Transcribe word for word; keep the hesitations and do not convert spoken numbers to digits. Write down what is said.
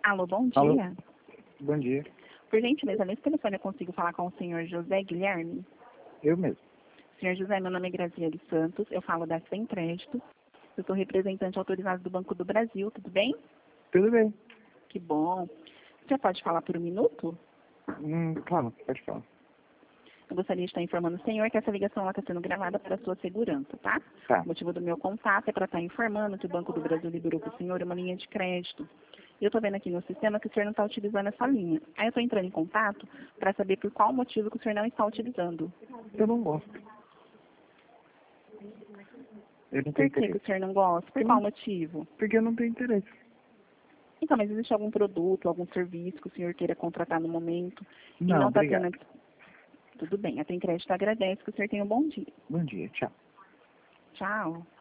Alô, bom Alô. dia. Bom dia. Por gentileza, nesse telefone eu consigo falar com o senhor José Guilherme? Eu mesmo. Senhor José, meu nome é Graziele Santos, eu falo da Sem Crédito. Eu sou representante autorizado do Banco do Brasil, tudo bem? Tudo bem. Que bom. Você pode falar por um minuto? Hum, claro, pode falar. Eu gostaria de estar informando o senhor que essa ligação está sendo gravada para a sua segurança, tá? Tá. O motivo do meu contato é para estar informando que o Banco do Brasil liberou para o senhor uma linha de crédito. E eu estou vendo aqui no sistema que o senhor não está utilizando essa linha. Aí eu estou entrando em contato para saber por qual motivo que o senhor não está utilizando. Eu não gosto. Eu não tenho Por que, que interesse. o senhor não gosta? Por Eu qual não- motivo? Porque eu não tenho interesse. Então, mas existe algum produto, algum serviço que o senhor queira contratar no momento e Não, não está obrigado. tendo... Tudo bem, a Tem Crédito agradece que o senhor tenha um bom dia. Bom dia, tchau. Tchau.